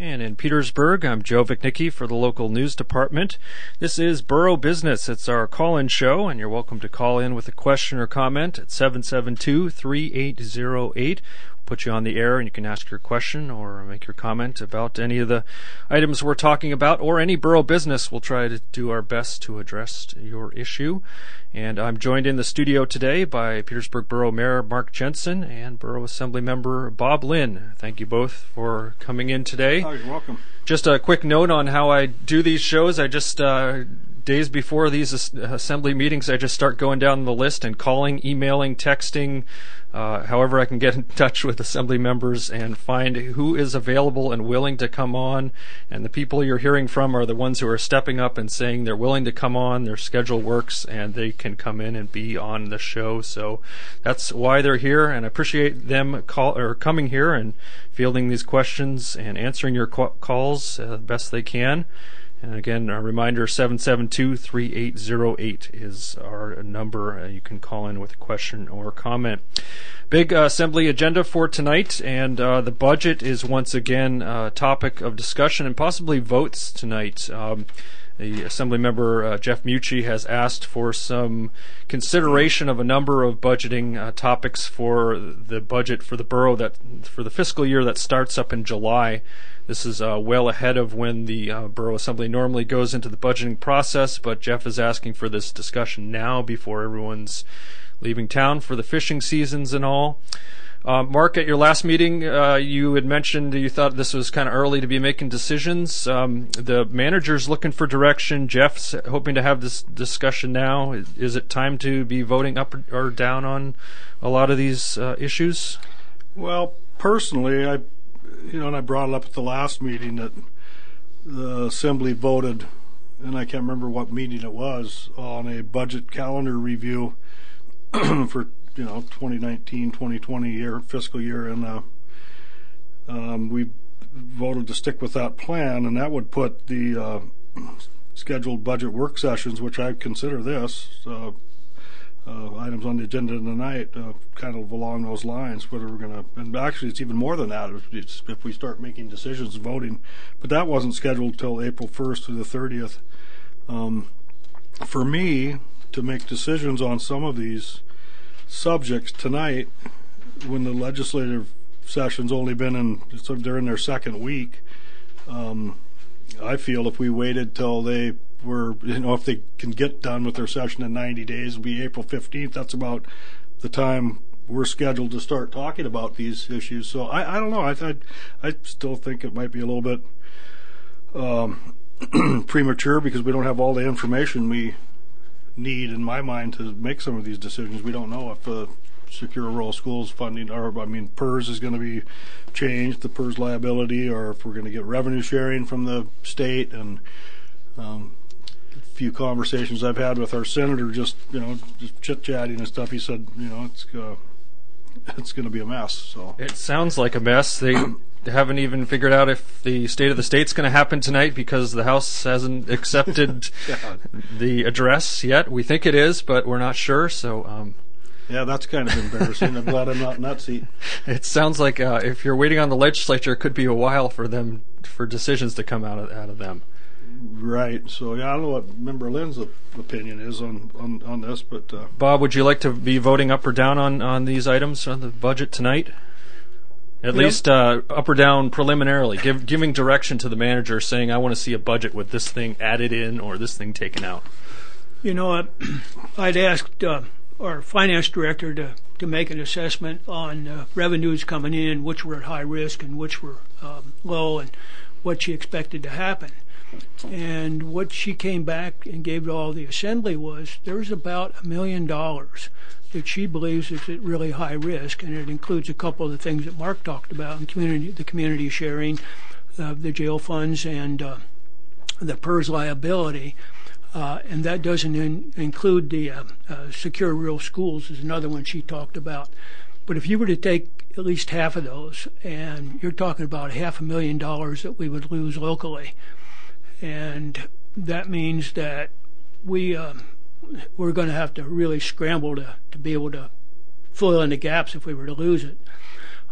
And in Petersburg, I'm Joe Vichnicki for the local news department. This is Borough Business. It's our call-in show, and you're welcome to call in with a question or comment at 772-3808. Put you on the air, and you can ask your question or make your comment about any of the items we're talking about or any borough business. We'll try to do our best to address your issue. And I'm joined in the studio today by Petersburg Borough Mayor Mark Jensen and Borough Assembly Member Bob Lynn. Thank you both for coming in today. Oh, you're welcome. Just a quick note on how I do these shows. I just days before these assembly meetings, I just start going down the list and calling, emailing, texting, however I can get in touch with assembly members and find who is available and willing to come on. And the people you're hearing from are the ones who are stepping up and saying they're willing to come on, their schedule works, and they can come in and be on the show. So that's why they're here, and I appreciate them coming here and fielding these questions and answering your calls best they can. And again, a reminder, 772-3808 is our number. You can call in with a question or comment. Big assembly agenda for tonight, and the budget is once again a topic of discussion and possibly votes tonight. The Assembly Member Jeff Mucci has asked for some consideration of a number of budgeting topics for the budget for the borough for the fiscal year that starts up in July. This is well ahead of when the Borough Assembly normally goes into the budgeting process, but Jeff is asking for this discussion now before everyone's leaving town for the fishing seasons and all. Mark, at your last meeting, you had mentioned you thought this was kind of early to be making decisions. The manager's looking for direction. Jeff's hoping to have this discussion now. Is it time to be voting up or down on a lot of these issues? Well, personally, I brought it up at the last meeting that the Assembly voted, and I can't remember what meeting it was, on a budget calendar review for 2019-2020 fiscal year, and we voted to stick with that plan, and that would put the scheduled budget work sessions, which I consider this items on the agenda tonight, kind of along those lines. Whether we're going to, and actually it's even more than that if we start making decisions, voting. But that wasn't scheduled till April 1st through the 30th. For me to make decisions on some of these subjects tonight, when the legislative session's only been they're in their second week, I feel if we waited till they were, if they can get done with their session in 90 days, it'll be April 15th. That's about the time we're scheduled to start talking about these issues. So I don't know. I still think it might be a little bit premature because we don't have all the information we need, in my mind, to make some of these decisions. We don't know if Secure Rural Schools funding, PERS is going to be changed, the PERS liability, or if we're going to get revenue sharing from the state. And few conversations I've had with our senator, just chit-chatting and stuff, he said, it's going to be a mess. So it sounds like a mess. They haven't even figured out if the State of the State's going to happen tonight because the House hasn't accepted the address yet. We think it is, but we're not sure. So yeah, that's kind of embarrassing. I'm glad I'm not in that seat. It sounds like if you're waiting on the legislature, it could be a while for decisions to come out of them. Right. So yeah, I don't know what Member Lynn's opinion is on this, but Bob, would you like to be voting up or down on these items on the budget tonight? At least up or down preliminarily, giving direction to the manager, saying I want to see a budget with this thing added in or this thing taken out. I'd asked our finance director to make an assessment on revenues coming in, which were at high risk and which were low, and what she expected to happen. And what she came back and gave to all the assembly was there's about $1 million that she believes is at really high risk, and it includes a couple of the things that Mark talked about, the community sharing, the jail funds, and the PERS liability. And that doesn't include the Secure Rural Schools is another one she talked about. But if you were to take at least half of those, and you're talking about $500,000 that we would lose locally, and that means that we're going to have to really scramble to be able to fill in the gaps if we were to lose it.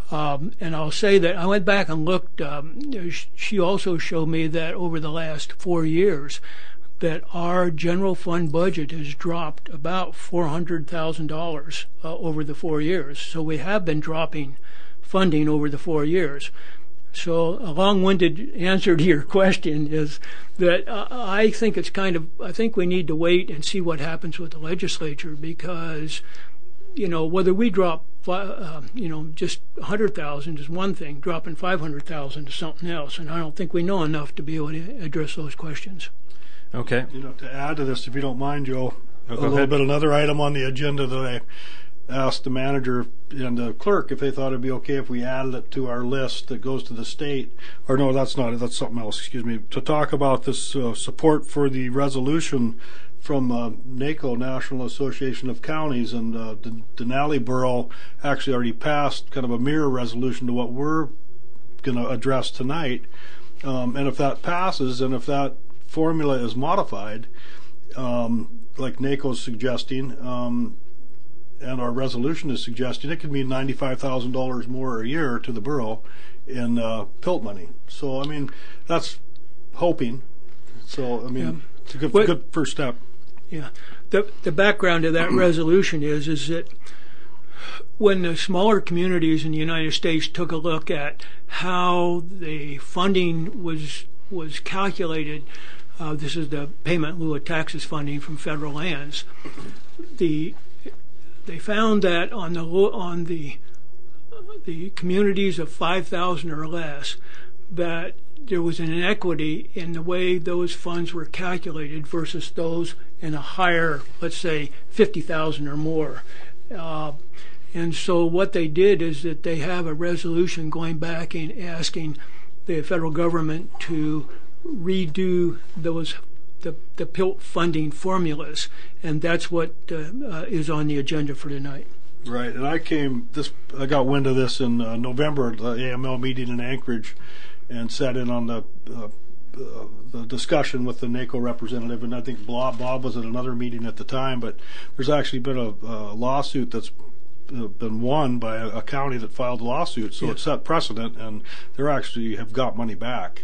And I'll say that I went back and looked. She also showed me that over the last 4 years, that our general fund budget has dropped about $400,000 over the 4 years. So we have been dropping funding over the 4 years. So a long-winded answer to your question is that I think I think we need to wait and see what happens with the legislature, because, whether we drop, just 100,000 is one thing, dropping 500,000 is something else, and I don't think we know enough to be able to address those questions. Okay. To add to this, if you don't mind, Joe, another item on the agenda that I asked the manager and the clerk if they thought it'd be okay if we added it to our list that goes to the state. Or no, that's not it. That's something else. Excuse me. To talk about this support for the resolution from NACO, National Association of Counties, and Denali Borough actually already passed kind of a mirror resolution to what we're going to address tonight. And if that passes, and if that formula is modified, like NACO's suggesting, and our resolution is suggesting, it could mean $95,000 more a year to the borough in PILT money. So, that's hoping. So, it's a good first step. Yeah. The background of that resolution is that when the smaller communities in the United States took a look at how the funding was calculated, this is the payment in lieu of taxes funding from federal lands, they found that on the communities of 5,000 or less, that there was an inequity in the way those funds were calculated versus those in a higher, let's say, 50,000 or more. And so what they did is that they have a resolution going back and asking the federal government to redo the PILT funding formulas, and that's what is on the agenda for tonight. Right, and I got wind of this in November at the AML meeting in Anchorage, and sat in on the discussion with the NACO representative, and I think Bob was at another meeting at the time, but there's actually been a lawsuit that's been won by a county that filed a lawsuit, so it set precedent, and they actually have got money back,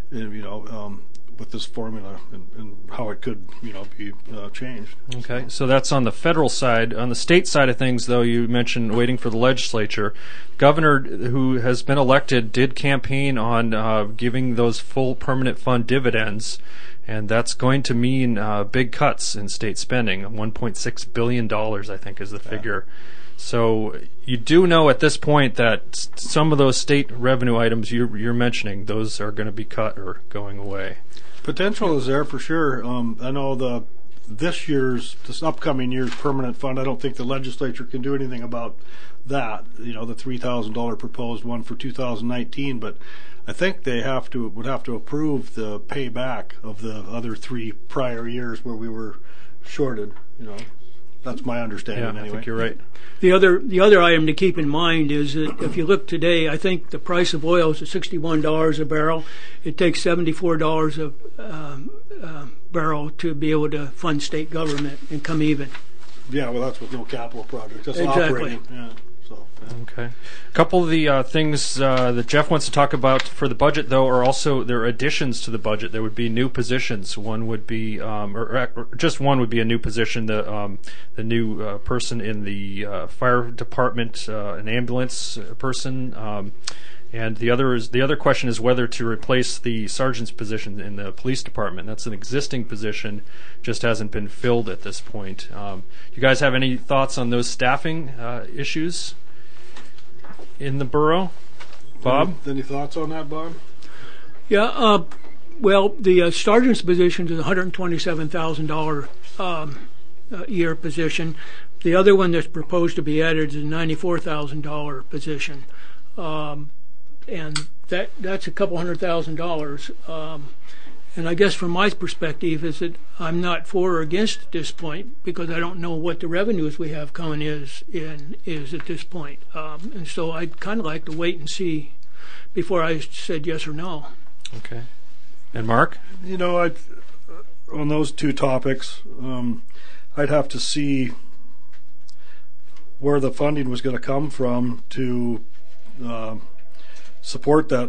with this formula and how it could, be changed. Okay, so that's on the federal side. On the state side of things, though, you mentioned waiting for the legislature. Governor who has been elected did campaign on giving those full permanent fund dividends, and that's going to mean big cuts in state spending. $1.6 billion, I think, is the figure. So you do know at this point that some of those state revenue items you're mentioning, those are going to be cut or going away. Potential is there for sure. I know this upcoming year's permanent fund, I don't think the legislature can do anything about that, the $3,000 proposed one for 2019, but I think they would have to approve the payback of the other 3 prior years where we were shorted, That's my understanding anyway. I think you're right. The other item to keep in mind is that if you look today, I think the price of oil is at $61 a barrel. It takes $74 a barrel to be able to fund state government and come even. Yeah, well, that's with no capital projects. That's exactly. Operating. Yeah. Okay. A couple of the things that Jeff wants to talk about for the budget, though, are also there are additions to the budget. There would be new positions. One would be, or just one would be a new position. The new person in the fire department, an ambulance person, and the other question is whether to replace the sergeant's position in the police department. That's an existing position, just hasn't been filled at this point. You guys have any thoughts on those staffing issues in the borough? Bob? Any thoughts on that, Bob? Yeah, well, the sergeant's position is a $127,000 a year position. The other one that's proposed to be added is a $94,000 position. And that's a couple $100,000. And I guess from my perspective is that I'm not for or against at this point because I don't know what the revenues we have coming is at this point. And so I'd kind of like to wait and see before I said yes or no. Okay. And Mark? On those two topics, I'd have to see where the funding was going to come from to support that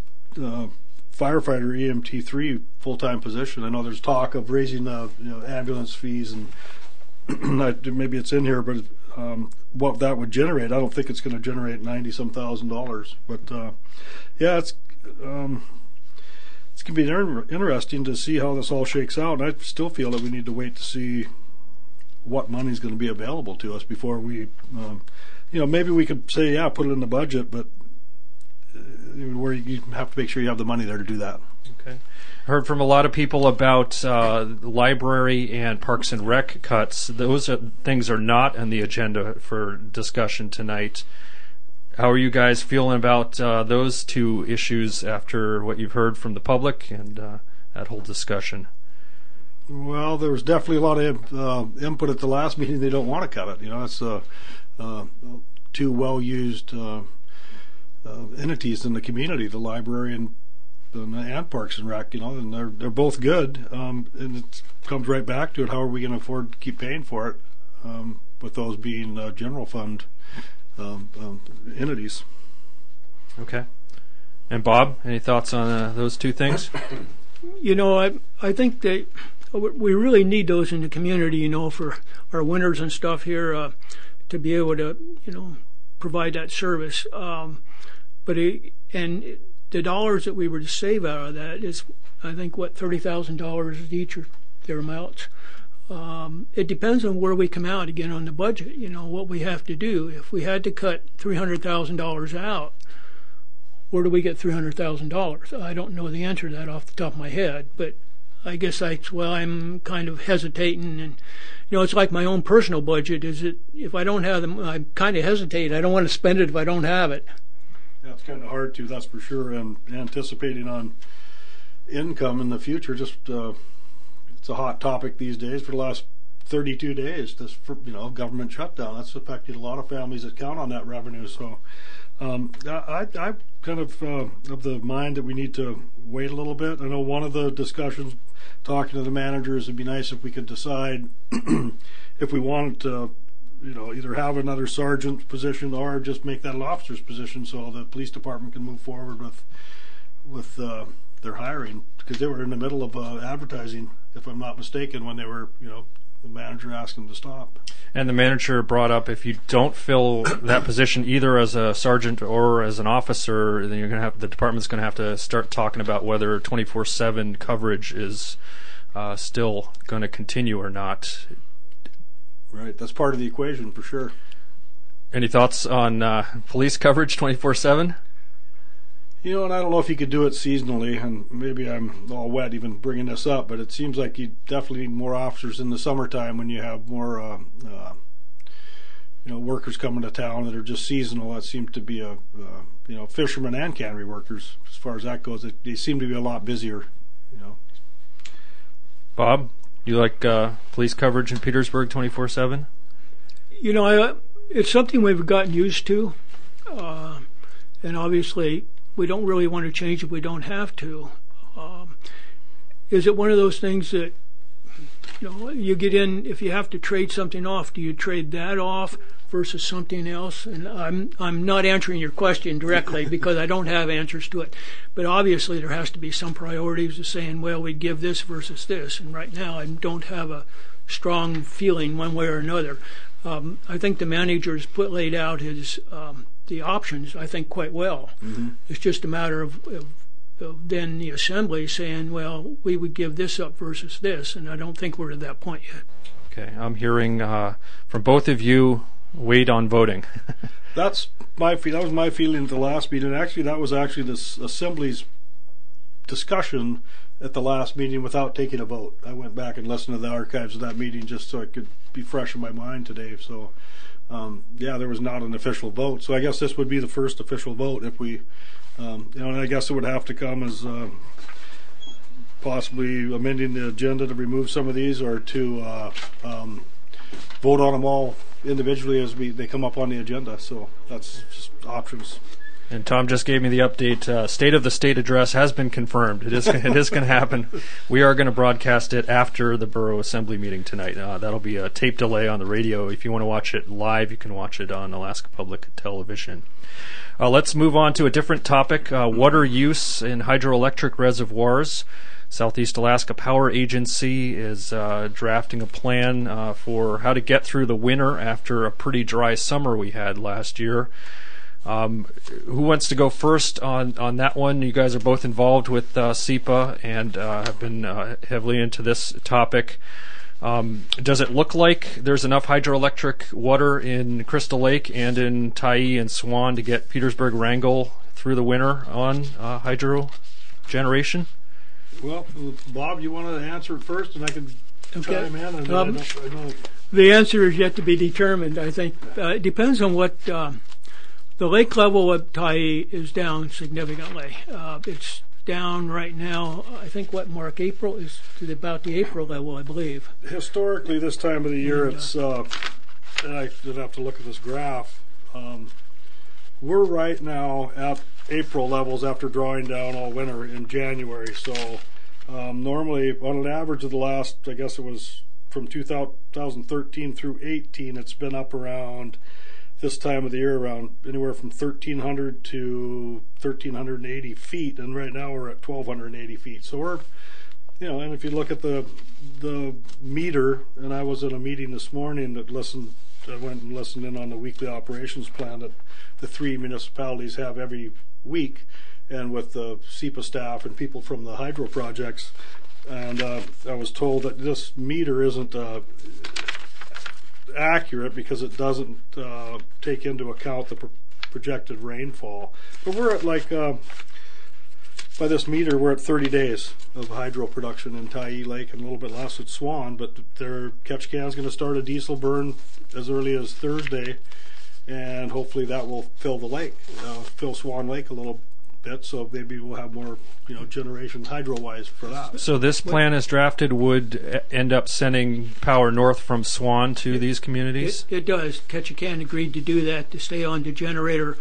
firefighter EMT3 full-time position. I know there's talk of raising ambulance fees, and maybe it's in here, but what that would generate, I don't think it's going to generate $90-some thousand. But yeah, it's going to be interesting to see how this all shakes out. And I still feel that we need to wait to see what money is going to be available to us before we, maybe we could say, yeah, put it in the budget, but where you have to make sure you have the money there to do that. Okay. Heard from a lot of people about library and Parks and Rec cuts. Those things are not on the agenda for discussion tonight. How are you guys feeling about those two issues after what you've heard from the public and that whole discussion? Well, there was definitely a lot of input at the last meeting. They don't want to cut it. It's two well-used entities in the community, the library and Parks and Rec, and they're both good. And it comes right back to it. How are we going to afford to keep paying for it with those being general fund entities? Okay. And Bob, any thoughts on those two things? I think that we really need those in the community, for our winters and stuff here to be able to, provide that service. But the dollars that we were to save out of that is, I think, $30,000 each or thereabouts. It depends on where we come out again on the budget. What we have to do. If we had to cut $300,000 out, where do we get $300,000? I don't know the answer to that off the top of my head, but I guess I'm kind of hesitating, and it's like my own personal budget. If I don't have them, I kind of hesitate. I don't want to spend it if I don't have it. Yeah, it's kind of hard to, that's for sure. And anticipating on income in the future, just it's a hot topic these days. For the last 32 days, this government shutdown, that's affected a lot of families that count on that revenue. So I kind of the mind that we need to wait a little bit. I know one of the discussions talking to the managers, it'd be nice if we could decide if we wanted to either have another sergeant position or just make that an officer's position so the police department can move forward with their hiring, because they were in the middle of advertising, if I'm not mistaken, when they were, the manager asked them to stop. And the manager brought up, if you don't fill that position either as a sergeant or as an officer, then the department's going to have to start talking about whether 24/7 coverage is still going to continue or not. Right, that's part of the equation for sure. Any thoughts on police coverage 24/7? And I don't know if you could do it seasonally, and maybe I'm all wet even bringing this up, but it seems like you definitely need more officers in the summertime when you have more, workers coming to town that are just seasonal. That seems to be fishermen and cannery workers. As far as that goes, they seem to be a lot busier. Bob, you like police coverage in Petersburg 24/7? It's something we've gotten used to, and obviously we don't really want to change if we don't have to. Is it one of those things that you get in, if you have to trade something off, do you trade that off versus something else? And I'm not answering your question directly because I don't have answers to it. But obviously there has to be some priorities of saying, well, we'd give this versus this. And right now I don't have a strong feeling one way or another. I think the manager's laid out his the options, I think, quite well. Mm-hmm. It's just a matter of then the assembly saying, well, we would give this up versus this, and I don't think we're at that point yet. Okay, I'm hearing from both of you, wait on voting. That was my feeling at the last meeting. Actually, that was actually the assembly's discussion at the last meeting without taking a vote. I went back and listened to the archives of that meeting just so it could be fresh in my mind today. So, there was not an official vote. So I guess this would be the first official vote if we, and I guess it would have to come as possibly amending the agenda to remove some of these, or to vote on them all individually as they come up on the agenda. So that's just options. And Tom just gave me the update. State of the State address has been confirmed. It is going to happen. We are going to broadcast it after the Borough Assembly meeting tonight. That'll be a tape delay on the radio. If you want to watch it live, you can watch it on Alaska Public Television. Let's move on to a different topic, water use in hydroelectric reservoirs. Southeast Alaska Power Agency is drafting a plan for how to get through the winter after a pretty dry summer we had last year. Who wants to go first on that one? You guys are both involved with SEPA and have been heavily into this topic. Does it look like there's enough hydroelectric water in Crystal Lake and in Tyee and Swan to get Petersburg-Wrangell through the winter on hydro generation? Well, Bob, you want to answer it first, and I can chime in? And I know. The answer is yet to be determined. I think it depends on what the lake level of Tyee is down significantly. It's down right now. I think Mark, April is to about the April level, I believe. Historically, this time of the year, it's and I did have to look at this graph. We're right now at April levels after drawing down all winter in January. So normally, on an average of the last, I guess it was from 2013 through 18, it's been up around this time of the year around anywhere from 1,300 to 1,380 feet, and right now we're at 1,280 feet. So we're, and if you look at the meter, and I was in a meeting this morning I went and listened in on the weekly operations plan that the 3 municipalities have every week, and with the SEPA staff and people from the hydro projects, and I was told that this meter isn't accurate because it doesn't take into account the projected rainfall. But we're at by this meter, we're at 30 days of hydro production in Tyee Lake and a little bit less at Swan, but their Ketchikan's going to start a diesel burn as early as Thursday, and hopefully that will fill the lake, fill Swan Lake a little bit, so maybe we'll have more generation hydro-wise for that. So this plan as drafted would end up sending power north from Swan to these communities? It does. Ketchikan agreed to do that, to stay on the generator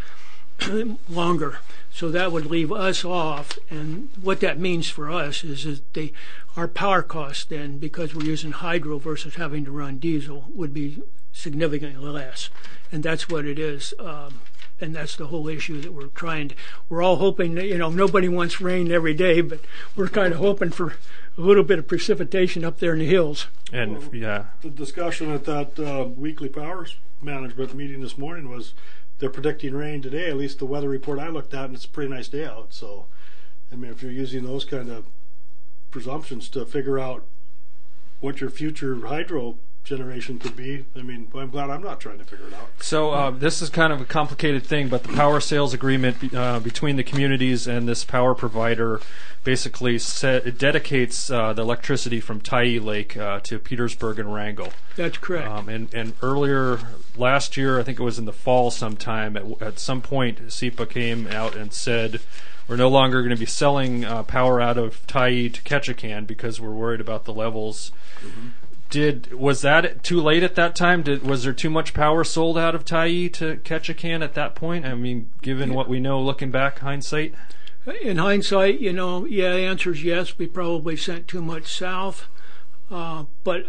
longer. So that would leave us off, and what that means for us is that our power costs then, because we're using hydro versus having to run diesel, would be significantly less, and that's what it is. And that's the whole issue that we're all hoping that, nobody wants rain every day, but we're kind of hoping for a little bit of precipitation up there in the hills. And the discussion at that weekly powers management meeting this morning was they're predicting rain today, at least the weather report I looked at, and it's a pretty nice day out. So, I mean, if you're using those kind of presumptions to figure out what your future hydro generation could be, I mean, I'm glad I'm not trying to figure it out. So this is kind of a complicated thing, but the power sales agreement between the communities and this power provider basically it dedicates the electricity from Tyee Lake to Petersburg and Wrangell. That's correct. And earlier last year, I think it was in the fall sometime, at some point SEPA came out and said, we're no longer going to be selling power out of Tyee to Ketchikan because we're worried about the levels. Mm-hmm. Was that too late at that time? Was there too much power sold out of Tyee to Ketchikan at that point? I mean, given what we know, looking back, hindsight? In hindsight, the answer is yes. We probably sent too much south. But,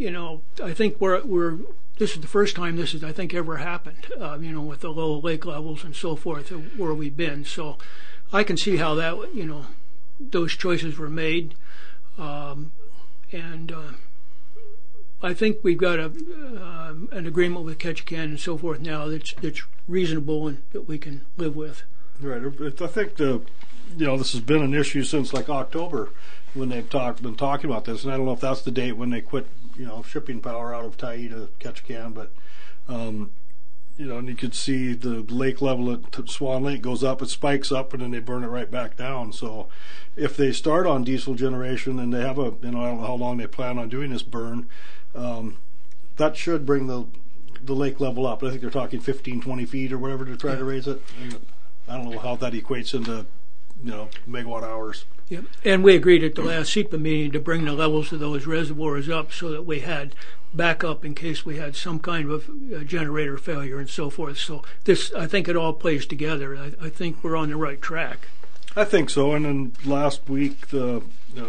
I think this is the first time this has, I think, ever happened, with the low lake levels and so forth, where we've been. So I can see how that, those choices were made. I think we've got an agreement with Ketchikan and so forth now that's reasonable and that we can live with. Right. I think this has been an issue since like October when they've been talking about this, and I don't know if that's the date when they quit, shipping power out of Tyee to Ketchikan, but and you could see the lake level at Swan Lake goes up, it spikes up, and then they burn it right back down. So if they start on diesel generation and they have I don't know how long they plan on doing this burn, that should bring the lake level up. I think they're talking 15, 20 feet or whatever to try to raise it. And I don't know how that equates into, megawatt hours. Yeah, and we agreed at the last SEPA meeting to bring the levels of those reservoirs up so that we had backup in case we had some kind of generator failure and so forth. So this, I think it all plays together. I think we're on the right track. I think so. And then last week, the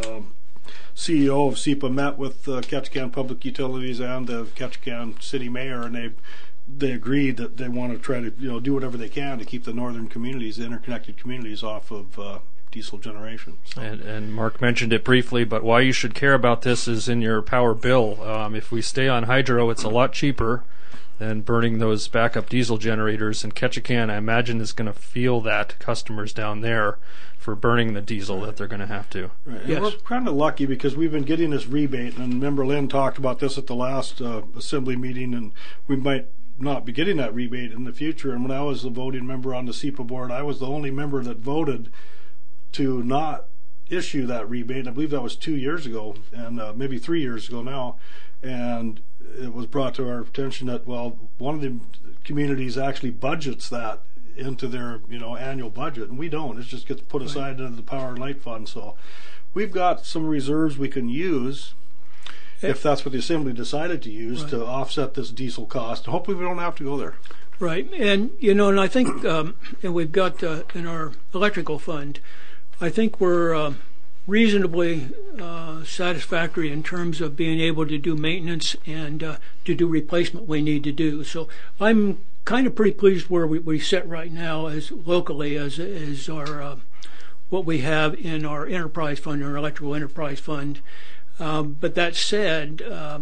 CEO of SEPA met with Ketchikan Public Utilities and the Ketchikan City Mayor, and they agreed that they want to try to do whatever they can to keep the northern communities, the interconnected communities, off of diesel generation. So. And Mark mentioned it briefly, but why you should care about this is in your power bill. If we stay on hydro, it's a lot cheaper than burning those backup diesel generators. And Ketchikan, I imagine, is going to feel that, customers down there, for burning the diesel that they're going to have to. Right. Yes. And we're kind of lucky because we've been getting this rebate, and Member Lynn talked about this at the last assembly meeting, and we might not be getting that rebate in the future. And when I was the voting member on the SEPA board, I was the only member that voted to not issue that rebate. I believe that was 2 years ago, and maybe 3 years ago now. And it was brought to our attention that, well, one of the communities actually budgets that into their annual budget, and we don't. It just gets put aside into the Power and Light Fund. So we've got some reserves we can use if that's what the Assembly decided to use to offset this diesel cost. Hopefully we don't have to go there. Right, and and I think, and we've got in our electrical fund, I think we're reasonably satisfactory in terms of being able to do maintenance and to do replacement we need to do. So I'm kind of pretty pleased where we sit right now as locally as our what we have in our enterprise fund, our electrical enterprise fund. But that said,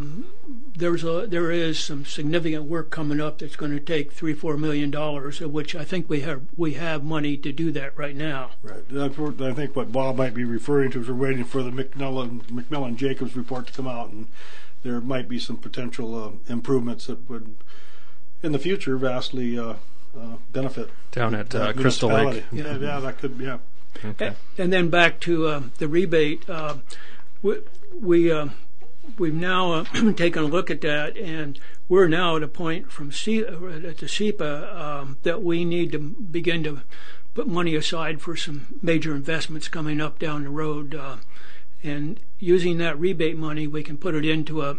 there is some significant work coming up that's going to take $3-4 million, of which I think we have money to do that right now. Right. I think what Bob might be referring to is we're waiting for the McMillan Jacobs report to come out, and there might be some potential improvements that would, in the future, vastly benefit down at Crystal Lake. Yeah, that could. Yeah. Okay. And then back to the rebate. We've now taken a look at that, and we're now at a point at the SEPA that we need to begin to put money aside for some major investments coming up down the road. And using that rebate money, we can put it into a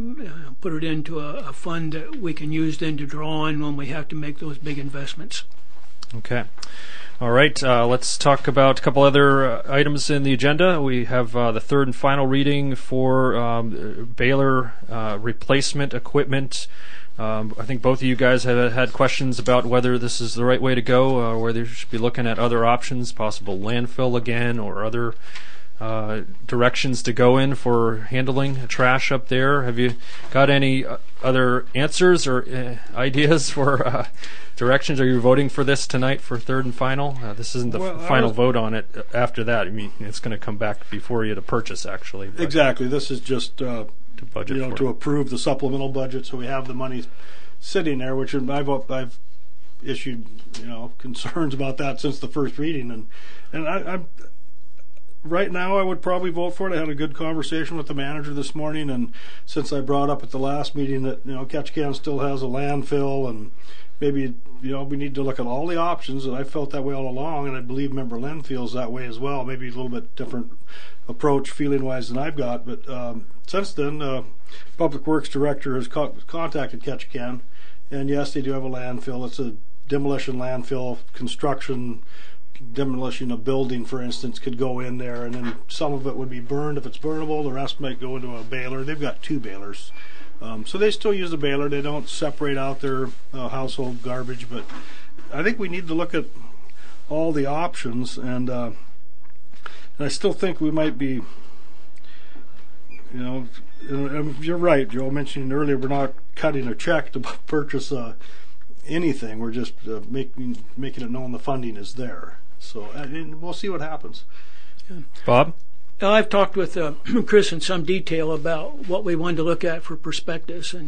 fund that we can use then to draw on when we have to make those big investments. Okay. All right, let's talk about a couple other items in the agenda. We have the third and final reading for baler replacement equipment. I think both of you guys have had questions about whether this is the right way to go, or whether you should be looking at other options, possible landfill again, or other directions to go in for handling trash up there. Have you got any other answers or ideas for directions? Are you voting for this tonight for third and final? This isn't the final vote on it. After that, I mean, it's going to come back before you to purchase, actually. Exactly. This is just to budget to approve the supplemental budget, so we have the money sitting there, which I've issued concerns about that since the first reading, and I'm right now I would probably vote for it. I had a good conversation with the manager this morning, and since I brought up at the last meeting that Ketchikan still has a landfill, and maybe we need to look at all the options, and I felt that way all along, and I believe Member Lynn feels that way as well. Maybe a little bit different approach feeling wise than I've got, but since then Public Works Director has contacted Ketchikan, and yes, they do have a landfill. It's a demolition landfill. Construction demolition of building, for instance, could go in there, and then some of it would be burned if it's burnable. The rest might go into a baler. They've got 2 balers, so they still use a baler. They don't separate out their household garbage, but I think we need to look at all the options, and I still think we might be, you're right, Joe, mentioning earlier, we're not cutting a check to purchase anything. We're just making it known the funding is there. So we'll see what happens. Yeah. Bob? I've talked with Chris in some detail about what we wanted to look at for prospectus, and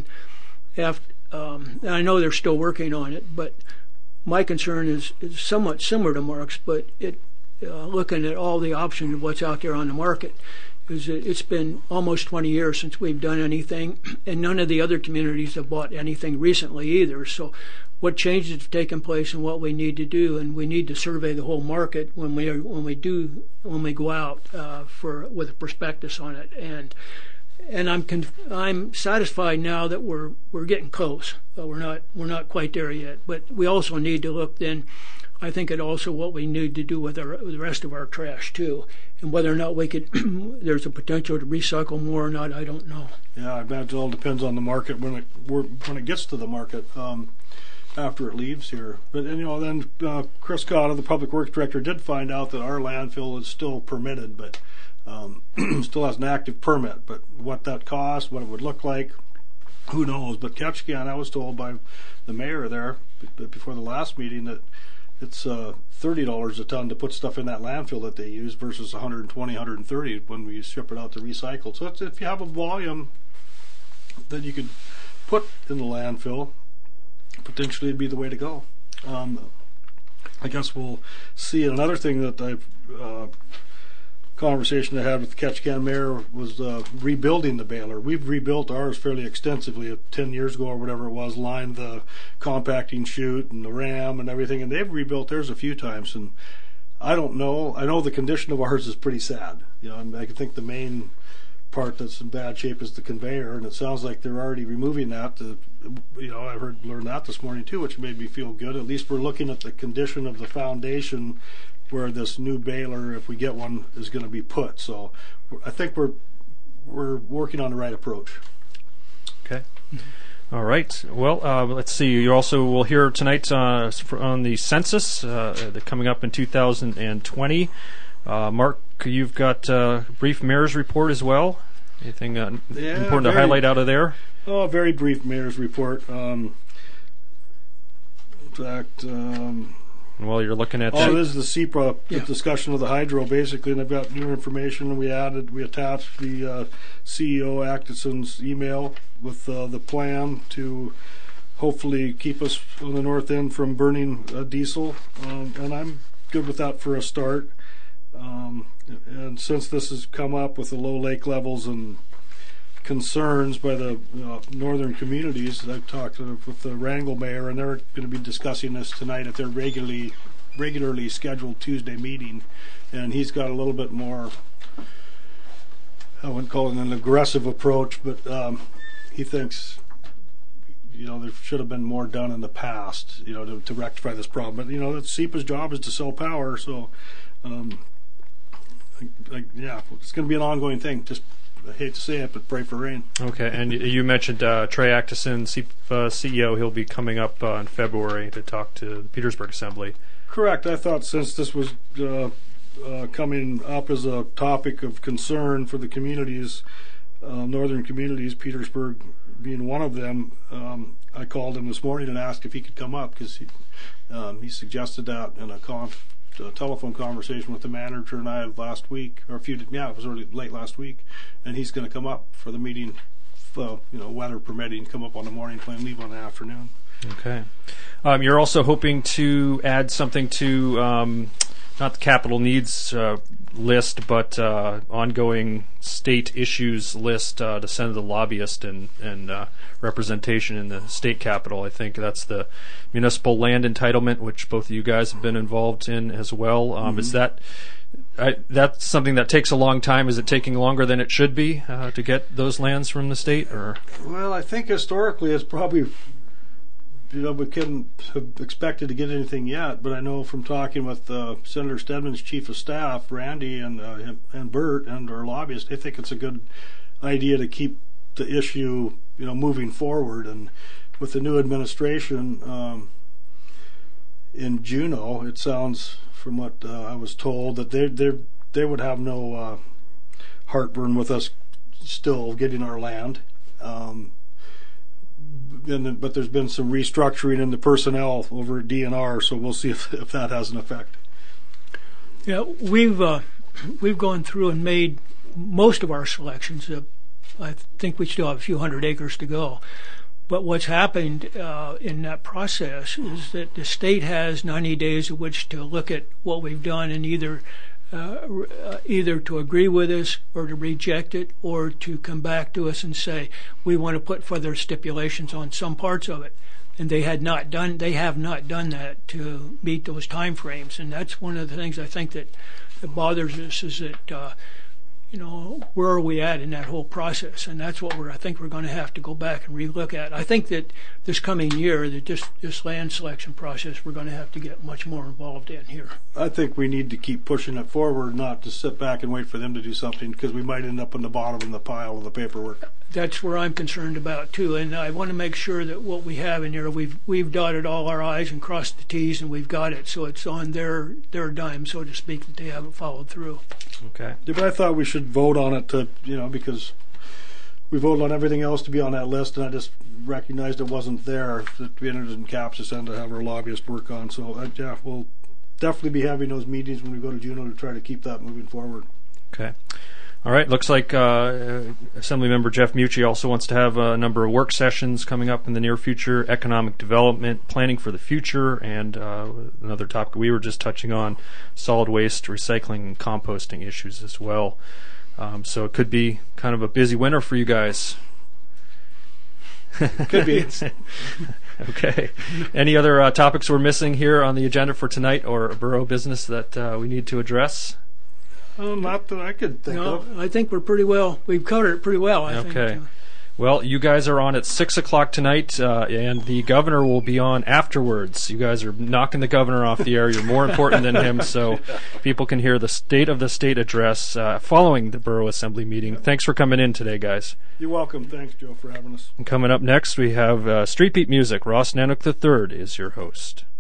I know they're still working on it, but my concern is somewhat similar to Mark's, but looking at all the options of what's out there on the market. It's been almost 20 years since we've done anything, and none of the other communities have bought anything recently either. So what changes have taken place and what we need to do, and we need to survey the whole market when we go out with a prospectus on it. And And I'm satisfied now that we're getting close. We're not quite there yet, but we also need to look then. I think it also what we need to do with the rest of our trash too, and whether or not we could. There's a potential to recycle more or not. I don't know. Yeah, I bet it all depends on the market when it gets to the market. After it leaves here, but then Chris Cotta, the public works director, did find out that our landfill is still permitted, but still has an active permit. But what that costs, what it would look like, who knows? But Ketchikan, I was told by the mayor there before the last meeting that it's $30 a ton to put stuff in that landfill that they use versus $120, $130 when we ship it out to recycle. So if you have a volume that you could put in the landfill, potentially it'd be the way to go. I guess we'll see. Another thing that I've conversation I had with the Ketchikan mayor was rebuilding the baler. We've rebuilt ours fairly extensively 10 years ago or whatever it was, lined the compacting chute and the ram and everything, and they've rebuilt theirs a few times. And I don't know. I know the condition of ours is pretty sad. I think the main part that's in bad shape is the conveyor, and it sounds like they're already removing that. I learned that this morning too, which made me feel good. At least we're looking at the condition of the foundation where this new baler, if we get one, is going to be put. So I think we're working on the right approach. Okay. All right. Well, let's see. You also will hear tonight on the census coming up in 2020. Mark, you've got a brief mayor's report as well. Anything important to highlight out of there? Oh, a very brief mayor's report. In fact, while you're looking at that, this is the CEPRA discussion of the hydro, basically, and I've got new information. We attached the CEO Atkinson's email with the plan to hopefully keep us on the north end from burning diesel, and I'm good with that for a start. And since this has come up with the low lake levels and concerns by the northern communities, I've talked with the Wrangell mayor, and they're going to be discussing this tonight at their regularly scheduled Tuesday meeting. And he's got a little bit more, I wouldn't call it an aggressive approach, but he thinks there should have been more done in the past, to rectify this problem. But that's CEPA's job is to sell power, so it's going to be an ongoing thing. Just I hate to say it, but pray for rain. Okay, and you mentioned Trey Atkinson, CEO. He'll be coming up in February to talk to the Petersburg Assembly. Correct. I thought since this was coming up as a topic of concern for the communities, northern communities, Petersburg being one of them, I called him this morning and asked if he could come up because he suggested that in a telephone conversation with the manager and I last week, or it was late last week, and he's going to come up for the meeting, weather permitting, come up on the morning, plane, leave on the afternoon. Okay. You're also hoping to add something to not the capital needs list, but ongoing state issues list to send to the lobbyist and representation in the state capitol. I think that's the municipal land entitlement, which both of you guys have been involved in as well. Is that's something that takes a long time? Is it taking longer than it should be to get those lands from the state? Or well, I think historically it's probably we couldn't have expected to get anything yet, but I know from talking with Senator Stedman's chief of staff, Randy, and Bert, and our lobbyist, they think it's a good idea to keep the issue, moving forward. And with the new administration in Juneau, it sounds, from what I was told, that they would have no heartburn with us still getting our land. But there's been some restructuring in the personnel over at DNR, so we'll see if that has an effect. Yeah, we've gone through and made most of our selections. I think we still have a few hundred acres to go. But what's happened in that process is that the state has 90 days in which to look at what we've done and either to agree with us or to reject it, or to come back to us and say we want to put further stipulations on some parts of it. And they have not done that to meet those time frames. And that's one of the things I think that bothers us, is that where are we at in that whole process? And that's what I think we're going to have to go back and relook at. I think that this coming year, that this land selection process, we're going to have to get much more involved in here. I think we need to keep pushing it forward, not to sit back and wait for them to do something, because we might end up in the bottom of the pile of the paperwork. That's where I'm concerned about too, and I want to make sure that what we have in here, we've dotted all our I's and crossed the T's, and we've got it, so it's on their dime, so to speak, that they haven't followed through. Okay. Yeah, but I thought we should vote on it to, because we voted on everything else to be on that list, and I just recognized it wasn't there that we entered in caps to send to have our lobbyist work on. So yeah, we'll definitely be having those meetings when we go to Juneau to try to keep that moving forward. Okay. All right. Looks like Assemblymember Jeff Mucci also wants to have a number of work sessions coming up in the near future, economic development, planning for the future, and another topic we were just touching on, solid waste, recycling, and composting issues as well. So it could be kind of a busy winter for you guys. Could be. Okay. Any other topics we're missing here on the agenda for tonight, or borough business that we need to address? Not that I could think of. I think we've covered it pretty well, I think. Okay. Well, you guys are on at 6 o'clock tonight, and the governor will be on afterwards. You guys are knocking the governor off the air. You're more important than him, so people can hear the State of the State address following the Borough Assembly meeting. Thanks for coming in today, guys. You're welcome. Thanks, Joe, for having us. And coming up next, we have Street Beat Music. Ross Nanook III is your host.